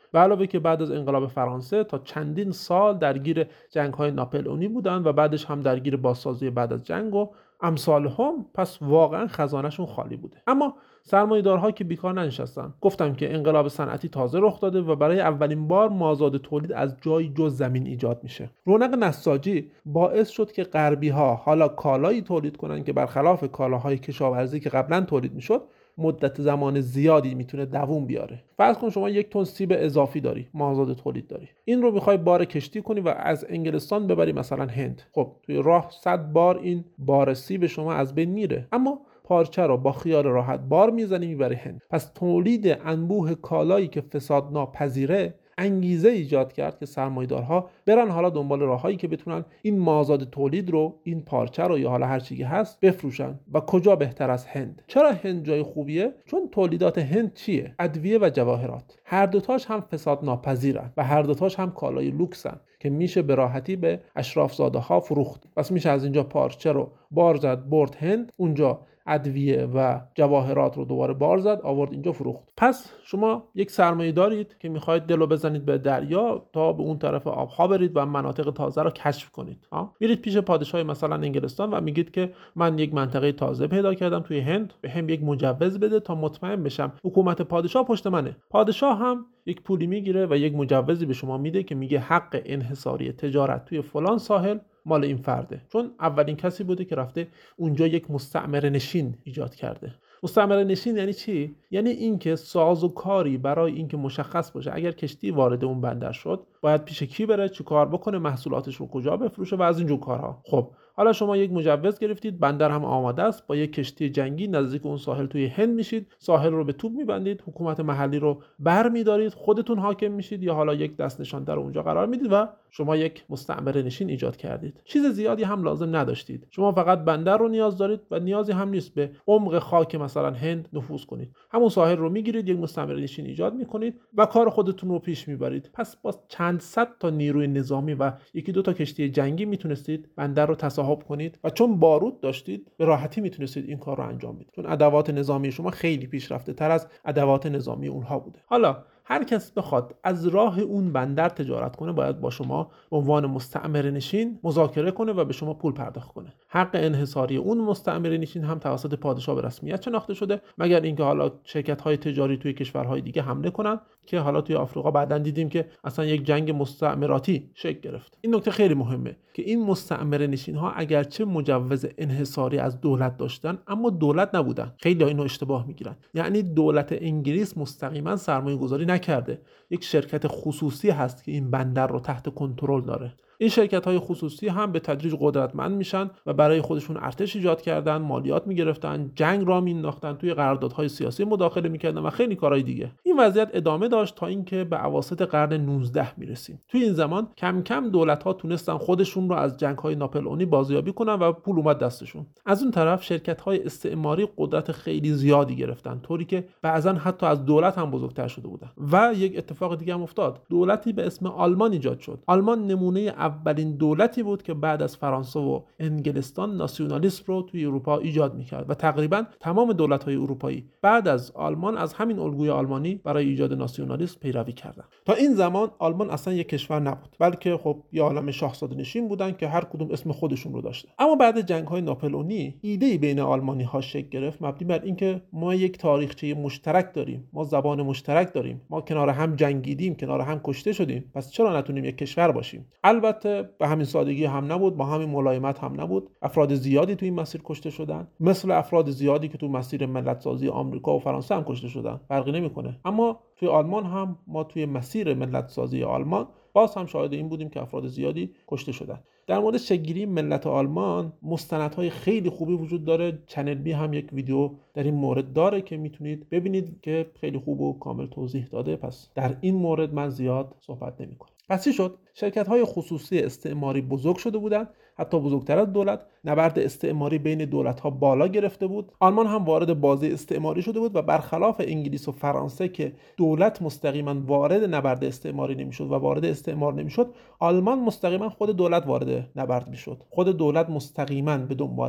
به علاوه که بعد از انقلاب فرانسه تا چندین سال درگیر جنگ‌های ناپلئونی بودن و بعدش هم درگیر بازسازی بعد از جنگ و امثال هم، پس واقعا خزانه‌شون خالی بوده. اما سرمایه‌دارها که بیکار ننشستن. گفتم که انقلاب صنعتی تازه رخ داده و برای اولین بار مازاد تولید از جایی جز زمین ایجاد میشه. رونق نساجی باعث شد که غربی‌ها حالا کالایی تولید کنن که برخلاف کالاهای کشاورزی که قبلا تولید میشد مدت زمان زیادی میتونه دووم بیاره. فرض کن شما 1 تن سیب اضافی داری، مازاد تولید داری. این رو میخوای بار کشتی کنی و از انگلستان ببری مثلا هند. خب توی راه 100 بار این بار سیب شما از بین میره، اما پارچه رو با خیال راحت بار میزنی میبری هند. پس تولید انبوه کالایی که فساد ناپذیره انگیزه ایجاد کرد که سرمایه‌دارها برن حالا دنبال راههایی که بتونن این مازاد تولید رو، این پارچه رو یا حالا هر چیزی هست بفروشن. و کجا بهتر از هند؟ چرا هند جای خوبیه؟ چون تولیدات هند چیه؟ ادویه و جواهرات. هر دوتاش هم فساد ناپذیرن و هر دوتاش هم کالای لوکسن که میشه به راحتی به اشرافزاده ها فروخت. پس میشه از اینجا پارچه رو بار زد برد هند، اونجا ادویه و جواهرات رو دوباره بار زد آورد اینجا فروخت. پس شما یک سرمایه دارید که میخواید دلو بزنید به دریا تا به اون طرف آبها برید و مناطق تازه رو کشف کنید. میرید پیش پادشاه مثلا انگلستان و میگید که من یک منطقه تازه پیدا کردم توی هند، به هم یک مجوز بده تا مطمئن بشم حکومت پادشاه پشت منه. پادشاه هم یک پولی میگیره و یک مجوزی به شما میده که میگه حق انحصاری تجارت توی فلان ساحل مال این فرده، چون اولین کسی بوده که رفته اونجا یک مستعمره نشین ایجاد کرده. مستعمره نشین یعنی چی؟ یعنی اینکه ساز و کاری برای اینکه مشخص باشه اگر کشتی وارد اون بندر شد باید پیش کی بره، چی کار بکنه، محصولاتش رو کجا بفروشه و از این جور کارها. خب حالا شما یک مجوز گرفتید، بندر هم آماده است، با یک کشتی جنگی نزدیک اون ساحل توی هند میشید، ساحل رو به توپ میبندید، حکومت محلی رو برمی‌دارید، خودتون حاکم میشید یا حالا یک دست نشانده رو اونجا قرار میدید و شما یک مستعمره نشین ایجاد کردید. چیز زیادی هم لازم نداشتید. شما فقط بندر رو نیاز دارید و نیازی هم نیست به عمق خاک مثلا هند نفوذ کنید. همون ساحل رو میگیرید، یک مستعمره نشین ایجاد میکنید و کار خودتون رو پیش میبرید. پس با چند صد تا نیروی نظامی و یکی دو تا کشتی جنگی میتونستید بندر رو تصاحب کنید و چون بارود داشتید به راحتی میتونستید این کار رو انجام بدید، چون ادوات نظامی شما خیلی پیشرفته تر از ادوات نظامی اونها بوده. حالا هر کس بخواد از راه اون بندر تجارت کنه باید با شما به عنوان مستعمره نشین مذاکره کنه و به شما پول پرداخت کنه. حق انحصاری اون مستعمره نشین هم توسط پادشاه به رسمیت شناخته شده، مگر اینکه حالا شرکت‌های تجاری توی کشورهای دیگه حمله کنن که حالا توی آفریقا بعداً دیدیم که اصلا یک جنگ مستعمراتی شکل گرفت. این نکته خیلی مهمه که این مستعمره نشین‌ها اگرچه مجوز انحصاری از دولت داشتن اما دولت نبودن. خیلی اینو اشتباه میگیرن. یعنی دولت انگلیس مستقیما سرمایه‌گذاری نکرده، یک شرکت خصوصی هست که این بندر رو تحت کنترل داره. این شرکت‌های خصوصی هم به تدریج قدرتمند میشن و برای خودشون ارتش ایجاد کردن، مالیات میگرفتن، جنگ را مینداختن، توی قراردادهای سیاسی مداخله میکردن و خیلی کارهای دیگه. این وضعیت ادامه داشت تا اینکه به اواسط قرن 19 میرسیم. توی این زمان کم کم دولت‌ها تونستن خودشون رو از جنگ‌های ناپلئونی بازیابی کنن و پول اومد دستشون. از اون طرف شرکت‌های استعماری قدرت خیلی زیادی گرفتن، طوری که بعضن حتی از دولت هم بزرگتر شده بودن. و یک اتفاق دیگه هم افتاد. دولتی به اسم آلمان ایجاد شد. آلمان نمونه اولین دولتی بود که بعد از فرانسه و انگلستان ناسیونالیسم رو توی اروپا ایجاد میکرد و تقریبا تمام دولت‌های اروپایی بعد از آلمان از همین الگوی آلمانی برای ایجاد ناسیونالیسم پیروی کردند. تا این زمان آلمان اصلا یک کشور نبود، بلکه خب یه عالمه شاهزاده نشین بودن که هر کدوم اسم خودشون رو داشتن. اما بعد جنگ‌های ناپلئونی ایده‌ای بین آلمانی‌ها شکل گرفت مبنی بر اینکه ما یک تاریخچه مشترک داریم، ما زبان مشترک داریم، ما کنار هم جنگیدیم، کنار هم کشته شدیم، پس چرا نتونیم یک کشور باشیم؟ البته به همین سادگی هم نبود، با همین ملایمت هم نبود. افراد زیادی تو این مسیر کشته شدن، مثل افراد زیادی که تو مسیر ملت‌سازی آمریکا و فرانسه هم کشته شدن، فرقی نمی‌کنه. اما توی آلمان هم ما توی مسیر ملت‌سازی آلمان باز هم شاهد این بودیم که افراد زیادی کشته شدن. در مورد شکل‌گیری ملت آلمان مستندهای خیلی خوبی وجود داره. چنل بی هم یک ویدیو در این مورد داره که میتونید ببینید که خیلی خوب و کامل توضیح داده. پس در این مورد من زیاد صحبت نمی‌کنم. پس چی شد؟ شرکت‌های خصوصی استعماری بزرگ شده بودند، حتی بزرگتر از دولت. نبرد استعماری بین دولت‌ها بالا گرفته بود. آلمان هم وارد بازی استعماری شده بود و برخلاف انگلیس و فرانسه که دولت مستقیما وارد نبرد استعماری نمی‌شد و وارد استعمار نمی‌شد، آلمان مستقیما خود دولت وارد نبرد می‌شد. خود دولت مستقیما به دنبال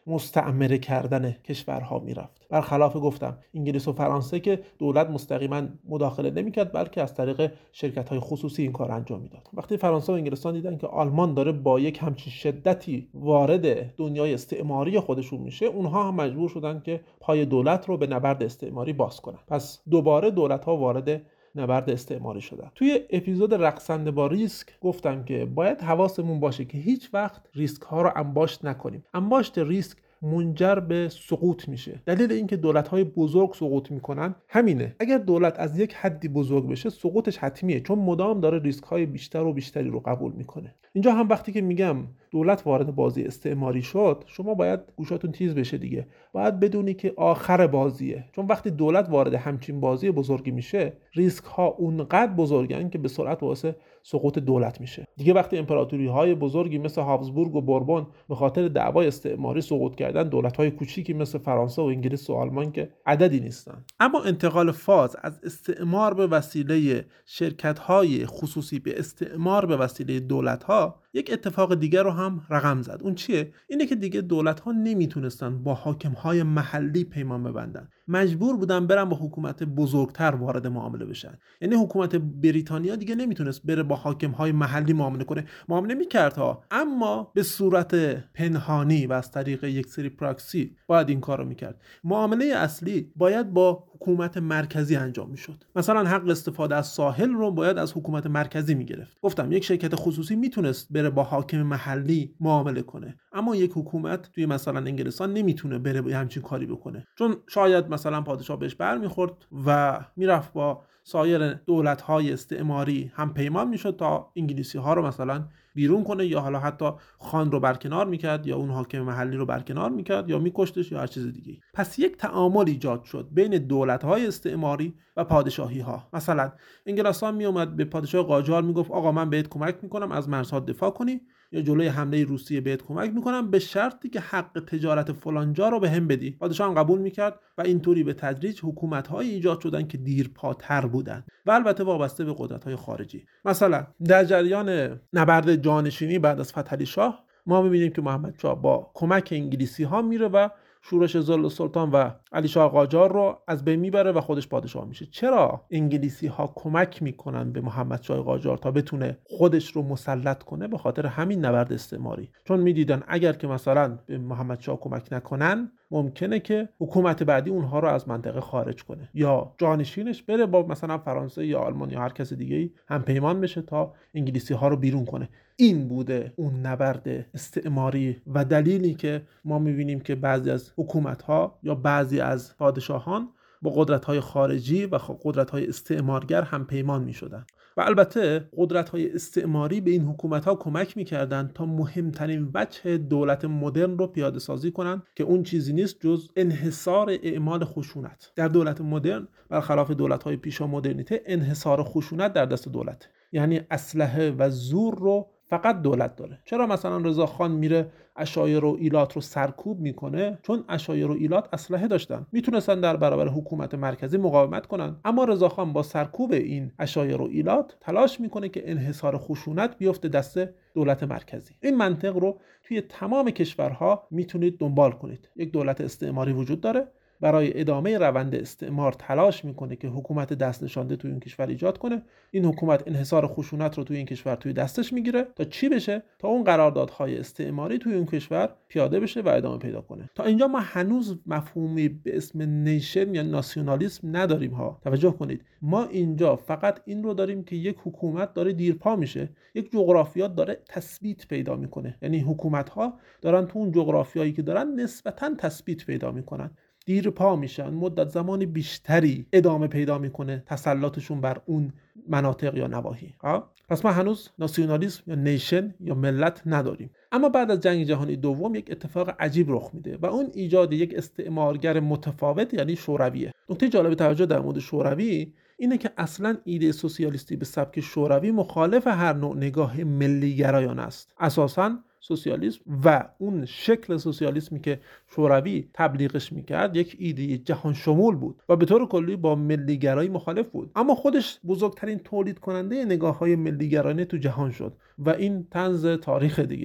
مستعمره کردن کشورها میرفت. برخلاف گفتم انگلیس و فرانسه که دولت مستقیما مداخله نمیکرد، بلکه از طریق شرکت‌های خصوصی این کار انجام میداد. وقتی فرانسه و انگلستان دیدن که آلمان داره با یک همچین شدتی وارد دنیای استعماری خودشون میشه، اونها هم مجبور شدن که پای دولت رو به نبرد استعماری باز کنن. پس دوباره دولت‌ها وارد نبرد استعماری شدن. توی اپیزود رقصنده با ریسک گفتم که باید حواسمون باشه که هیچ وقت ریسک ها رو انباشت نکنیم. انباشت ریسک منجر به سقوط میشه. دلیل اینکه دولت‌های بزرگ سقوط میکنن همینه. اگر دولت از یک حدی بزرگ بشه سقوطش حتمیه، چون مدام داره ریسک‌های بیشتر و بیشتری رو قبول میکنه. اینجا هم وقتی که میگم دولت وارد بازی استعماری شد، شما باید گوشاتون تیز بشه دیگه. باید بدونی که آخر بازیه، چون وقتی دولت وارد همچین بازی بزرگی میشه ریسک ها اونقدر بزرگن که به سرعت باعث سقوط دولت میشه. دیگه وقتی امپراتوری های بزرگی مثل هابسبورگ و بوربون به خاطر دعوای استعماری سقوط کردن، دولت های کوچیکی مثل فرانسه و انگلیس و آلمان که عددی نیستن. اما انتقال فاز از استعمار به وسیله شرکت های خصوصی به استعمار به وسیله دولت ها یک اتفاق دیگر رو هم رقم زد. اون چیه؟ اینه که دیگه دولت ها نمیتونستن با حاکم های محلی پیمان ببندن، مجبور بودن برن با حکومت بزرگتر وارد معامله بشن. یعنی حکومت بریتانیا دیگه نمیتونست بره با حاکم های محلی معامله کنه. معامله میکرد ها، اما به صورت پنهانی و از طریق یک سری پراکسی باید این کارو میکرد. معامله اصلی باید با حکومت مرکزی انجام میشد. مثلا حق استفاده از ساحل رو باید از حکومت مرکزی میگرفت. گفتم یک شرکت خصوصی میتونست بره با حاکم محلی معامله کنه، اما یک حکومت توی مثلا انگلستان نمیتونه بره همچین کاری بکنه، چون شاید مثلا پادشاه بهش برمیخورد و میرفت با سایر دولت‌های استعماری هم پیمان میشد تا انگلیسی‌ها رو مثلا بیرون کنه، یا حالا حتی خان رو برکنار میکرد، یا اون حاکم محلی رو برکنار میکرد، یا میکشتش، یا هر چیز دیگه. پس یک تعامل ایجاد شد بین دولت‌های استعماری و پادشاهی‌ها. مثلا انگلستان میومد به پادشاه قاجار میگفت آقا من بهت کمک میکنم از مرزها دفاع کنی، یا جلوی حمله روسیه بهت کمک میکنم به شرطی که حق تجارت فلانجا رو بهم بدی. پادشاه هم قبول میکرد و اینطوری به تدریج حکومت‌های ایجاد شدن که دیرپاتر بودن و البته وابسته به قدرت‌های خارجی. مثلا در جریان نبرد جانشینی بعد از فتحعلی شاه ما می‌بینیم که محمد شاه با کمک انگلیسی‌ها میره و شورش ظل السلطان و علی شاه قاجار رو از بین میبره و خودش پادشاه میشه. چرا انگلیسی ها کمک میکنن به محمد شاه قاجار تا بتونه خودش رو مسلط کنه؟ به خاطر همین نبرد استعماری. چون میدیدن اگر که مثلا به محمد شاه کمک نکنن ممکنه که حکومت بعدی اونها رو از منطقه خارج کنه، یا جانشینش بره با مثلا فرانسه یا آلمان یا هر کس دیگه‌ای هم پیمان بشه تا انگلیسی ها رو بیرون کنه. این بوده اون نبرد استعماری و دلیلی که ما می‌بینیم که بعضی از حکومت‌ها یا بعضی از پادشاهان با قدرت‌های خارجی و قدرت‌های استعمارگر هم پیمان می‌شدن. و البته قدرت‌های استعماری به این حکومت‌ها کمک می‌کردند تا مهمترین وجه دولت مدرن رو پیاده سازی کنند که اون چیزی نیست جز انحصار اعمال خشونت. در دولت مدرن برخلاف دولت‌های پیشا مدرنیته انحصار خشونت در دست دولت، یعنی اسلحه و زور رو فقط دولت داره. چرا مثلا رضا خان میره عشایر و ایلات رو سرکوب میکنه؟ چون عشایر و ایلات اسلحه داشتن، میتونستن در برابر حکومت مرکزی مقاومت کنن، اما رضا خان با سرکوب این عشایر و ایلات تلاش میکنه که انحصار خشونت بیفته دست دولت مرکزی. این منطق رو توی تمام کشورها میتونید دنبال کنید. یک دولت استعماری وجود داره، برای ادامه روند استعمار تلاش میکنه که حکومت دست نشانده توی این کشور ایجاد کنه. این حکومت انحصار خشونت رو توی این کشور توی دستش میگیره تا چی بشه؟ تا اون قراردادهای استعماری توی این کشور پیاده بشه و ادامه پیدا کنه. تا اینجا ما هنوز مفهومی به اسم نیشن یا ناسیونالیسم نداریم ها. توجه کنید، ما اینجا فقط این رو داریم که یک حکومت داره دیرپا میشه، یک جغرافیا داره تثبیت پیدا میکنه، یعنی حکومت‌ها دارن تو اون جغرافیایی که دارن نسبتاً تثبیت پیدا میکنن، دیر پا میشن، مدت زمان بیشتری ادامه پیدا میکنه تسلطشون بر اون مناطق یا نواحی. پس ما هنوز ناسیونالیسم یا نیشن یا ملت نداریم. اما بعد از جنگ جهانی دوم یک اتفاق عجیب رخ میده و اون ایجاد یک استعمارگر متفاوت یعنی شورویه. نکته جالب توجه در مورد شوروی اینه که اصلا ایده سوسیالیستی به سبک شوروی مخالف هر نوع نگاه ملی گرایانه است. اساساً سوسیالیسم و اون شکل سوسیالیسمی که شوروی تبلیغش میکرد یک ایده جهان شمول بود و به طور کلی با ملی گرایی مخالف بود، اما خودش بزرگترین تولید کننده نگاه‌های ملی گرایانه تو جهان شد و این طنز تاریخ دیگه.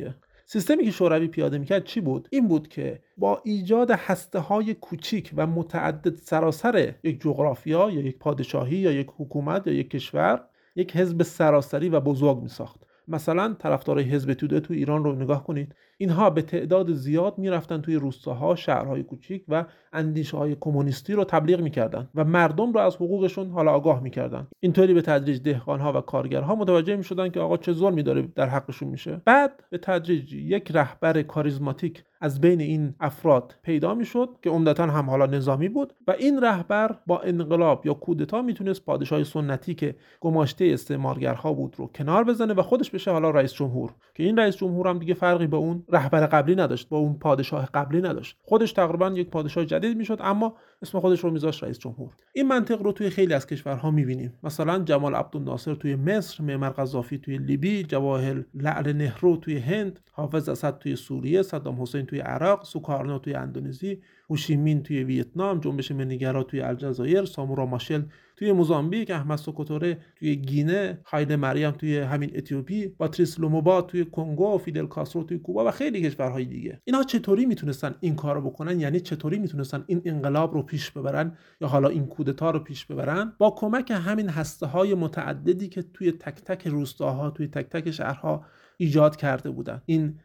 سیستمی که شوروی پیاده میکرد چی بود؟ این بود که با ایجاد هسته‌های کوچیک و متعدد سراسر یک جغرافیا یا یک پادشاهی یا یک حکومت یا یک کشور، یک حزب سراسری و بزرگ میساخت. مثلا طرفدارای حزب توده تو ایران رو نگاه کنید. اینها به تعداد زیاد میرفتن توی روستاها، شهرهای کوچیک و اندیشه‌های کمونیستی رو تبلیغ میکردن و مردم رو از حقوقشون حالا آگاه میکردن. اینطوری به تدریج دهقانها و کارگرها متوجه میشدن که آقا چه ظلمی داره در حقشون میشه. بعد به تدریج یک رهبر کاریزماتیک از بین این افراد پیدا میشد که عمدتاً هم حالا نظامی بود و این رهبر با انقلاب یا کودتا میتونست پادشاه سنتی که گماشته استعمارگرها بود رو کنار بزنه و خودش بشه حالا رئیس جمهور، که این رئیس جمهور هم دیگه فرقی با اون رهبر قبلی نداشت، با اون پادشاه قبلی نداشت. خودش تقریبا یک پادشاه جدید میشد اما اسم خودش رو میذاشت رئیس جمهور. این منطق رو توی خیلی از کشورها میبینیم. مثلا جمال عبدالناصر توی مصر، معمر قذافی توی لیبی، جواهر لعل نهرو توی هند، حافظ اسد توی سوریه، صدام حسین توی عراق، سوکارنو توی اندونزی، هوشیمین توی ویتنام، جنبش ملیگرا توی الجزایر، سامورا ماشل توی موزامبیک، احمد سوکوتوره توی گینه، هایده مریم توی همین اتیوپی، پاتریس لوموبا توی کنگو، فیدل کاسترو توی کوبا و خیلی کشورهای دیگه. اینا چطوری میتونستن این کارو بکنن؟ یعنی چطوری میتونستن این انقلاب رو پیش ببرن یا حالا این کودتا رو پیش ببرن؟ با کمک همین هسته‌های متعددی که توی تک تک روستاها، توی تک تک شهرها ایجاد کرده بودن. این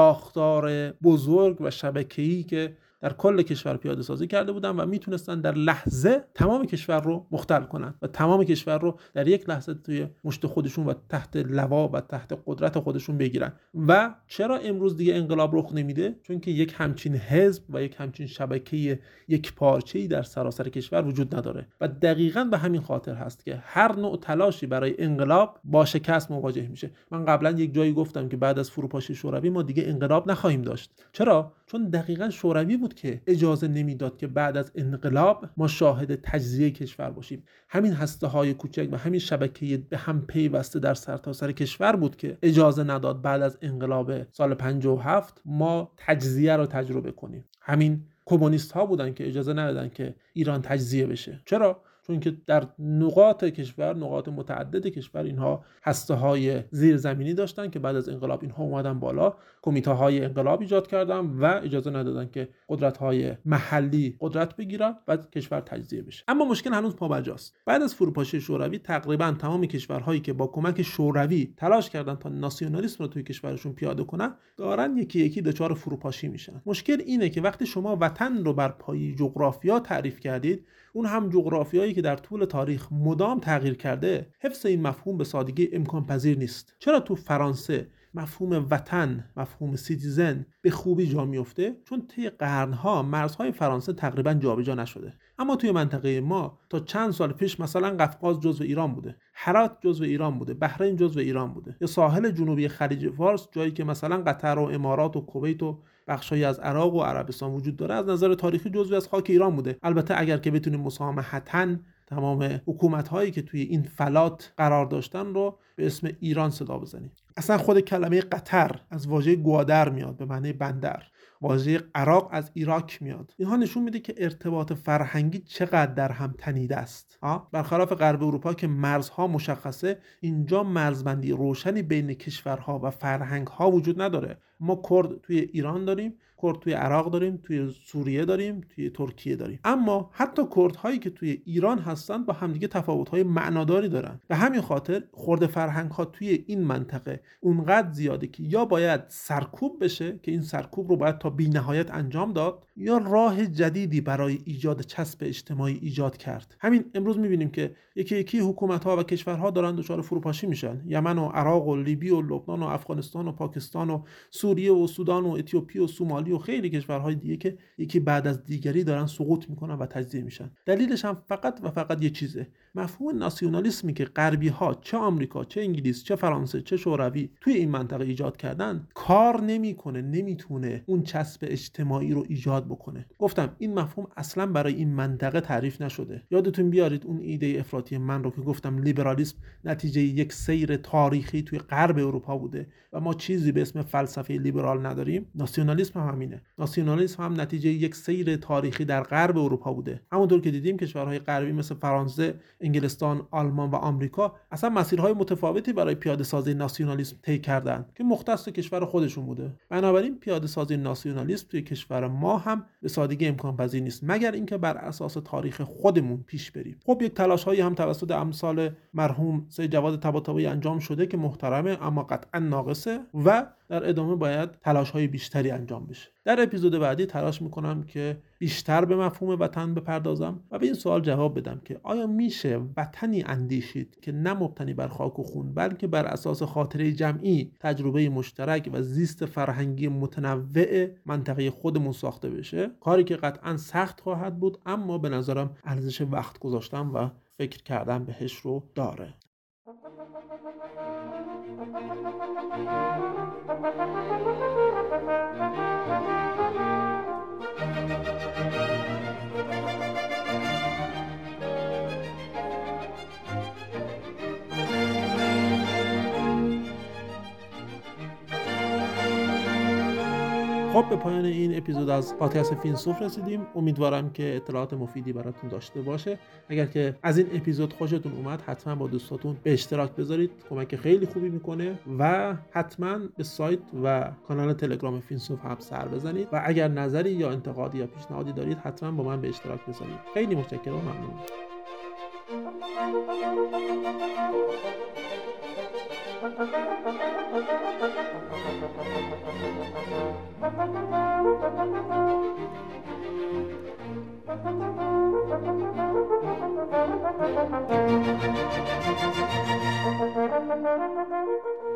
ساختار بزرگ و شبکه‌ای که در کل کشور پیاده سازی کرده بودن و میتونستن در لحظه تمام کشور رو مختل کنن و تمام کشور رو در یک لحظه توی مشت خودشون و تحت لوا و تحت قدرت خودشون بگیرن. و چرا امروز دیگه انقلاب رخ نمیده؟ چون که یک همچین حزب و یک همچین شبکه یک پارچه‌ای در سراسر کشور وجود نداره و دقیقاً به همین خاطر هست که هر نوع تلاشی برای انقلاب با شکست مواجه میشه. من قبلا یک جایی گفتم که بعد از فروپاشی شوروی ما دیگه انقلاب نخواهیم داشت. چرا؟ چون دقیقاً شوروی بود که اجازه نمیداد که بعد از انقلاب ما شاهد تجزیه کشور باشیم. همین هسته‌های کوچک و همین شبکه به هم پیوسته در سرتاسر کشور بود که اجازه نداد بعد از انقلاب سال 57 ما تجزیه رو تجربه کنیم. همین کمونیست ها بودن که اجازه ندادن که ایران تجزیه بشه. چرا؟ چون که در نقاط کشور، نقاط متعدد کشور، اینها هسته‌های زیرزمینی داشتن که بعد از انقلاب اینها اومدن بالا، کمیته‌های انقلاب ایجاد کردن و اجازه ندادن که قدرت‌های محلی قدرت بگیرن و کشور تجزیه بشه. اما مشکل هنوز پابرجاست. بعد از فروپاشی شوروی تقریبا تمام کشورهایی که با کمک شوروی تلاش کردن تا ناسیونالیسم رو توی کشورشون پیاده کنن، دارن یکی یکی دچار فروپاشی میشن. مشکل اینه که وقتی شما وطن رو بر پایه جغرافیا تعریف کردید، اون هم جغرافیایی که در طول تاریخ مدام تغییر کرده، حفظ این مفهوم به سادگی امکان پذیر نیست. چرا تو فرانسه مفهوم وطن، مفهوم سیتیزن به خوبی جا میفته؟ چون طی قرنها مرزهای فرانسه تقریبا جابجا نشده. اما توی منطقه ما تا چند سال پیش مثلا قفقاز جزو ایران بوده، هرات جزو ایران بوده، بحرین جزو ایران بوده، یا ساحل جنوبی خلیج فارس، جایی که مثلا قطر و امارات و کویت و بخشایی از عراق و عربستان وجود داره، از نظر تاریخی جزوی از خاک ایران بوده. البته اگر که بتونیم مسامحتاً تمام حکومت‌هایی که توی این فلات قرار داشتن رو به اسم ایران صدا بزنیم. اصلا خود کلمه قطر از واژه گوادر میاد به معنی بندر. واژه عراق از عراق میاد. اینها نشون میده که ارتباط فرهنگی چقدر در هم تنیده است. برخلاف غرب اروپا که مرزها مشخصه، اینجا مرزبندی روشنی بین کشورها و فرهنگها وجود نداره. ما کرد توی ایران داریم، کرد توی عراق داریم، توی سوریه داریم، توی ترکیه داریم. اما حتی کردهایی که توی ایران هستن با همدیگه تفاوت‌های معناداری دارن. به همین خاطر خرد فرهنگ‌ها توی این منطقه اونقدر زیاده که یا باید سرکوب بشه که این سرکوب رو باید تا بی‌نهایت انجام داد، یا راه جدیدی برای ایجاد چسب اجتماعی ایجاد کرد. همین امروز می‌بینیم که یکی یکی حکومت‌ها و کشورها دارن دچار فروپاشی میشن. یمن و عراق و لیبی و لبنان و افغانستان و پاکستان و سوریه و سودان و اتیوپی و سومالی و خیلی کشورهای دیگه که یکی بعد از دیگری دارن سقوط میکنن و تجزیه میشن. دلیلش هم فقط و فقط یه چیزه: مفهوم ناسیونالیسمی که غربی ها، چه آمریکا، چه انگلیس، چه فرانسه، چه شوروی توی این منطقه ایجاد کردن، کار نمیکنه، نمیتونه اون چسب اجتماعی رو ایجاد بکنه. گفتم این مفهوم اصلا برای این منطقه تعریف نشده. یادتون بیارید اون ایده افراطی من رو که گفتم لیبرالیسم نتیجه یک سیر تاریخی توی غرب اروپا بوده و ما چیزی به اسم فلسفه لیبرال نداریم. ناسیونالیسم هم همینه. ناسیونالیسم هم نتیجه یک سیر تاریخی در غرب اروپا بوده. همونطور که دیدیم کشورهای غربی مثل فرانسه، انگلستان، آلمان و آمریکا اصلا مسیرهای متفاوتی برای پیاده سازی ناسیونالیسم ناسیونالیسم طی کردن که مختص کشور خودشون بوده. بنابراین پیاده سازی ناسیونالیسم توی کشور ما هم به سادگی امکان پذیر نیست مگر اینکه بر اساس تاریخ خودمون پیش بریم. خب یک تلاش‌هایی هم توسط امثال مرحوم سید جواد طباطبایی انجام شده که محترمه اما قطعا ناقصه و در ادامه باید تلاش‌های بیشتری انجام بشه. در اپیزود بعدی تلاش میکنم که بیشتر به مفهوم وطن بپردازم و به این سوال جواب بدم که آیا میشه وطنی اندیشید که نه مبتنی بر خاک و خون بلکه بر اساس خاطره جمعی، تجربه مشترک و زیست فرهنگی متنوع منطقه خودمون ساخته بشه؟ کاری که قطعا سخت خواهد بود اما به نظرم ارزش وقت گذاشتن و فکر کردن بهش رو داره. خب به پایان این اپیزود از پادکست فیلسوف رسیدیم. امیدوارم که اطلاعات مفیدی براتون داشته باشه. اگر که از این اپیزود خوشتون اومد حتما با دوستاتون به اشتراک بذارید، کمک خیلی خوبی میکنه و حتما به سایت و کانال تلگرام فیلسوف هم سر بزنید و اگر نظری یا انتقادی یا پیشنهادی دارید حتما با من به اشتراک بذارید. خیلی متشکرم و ممنون. Thank you.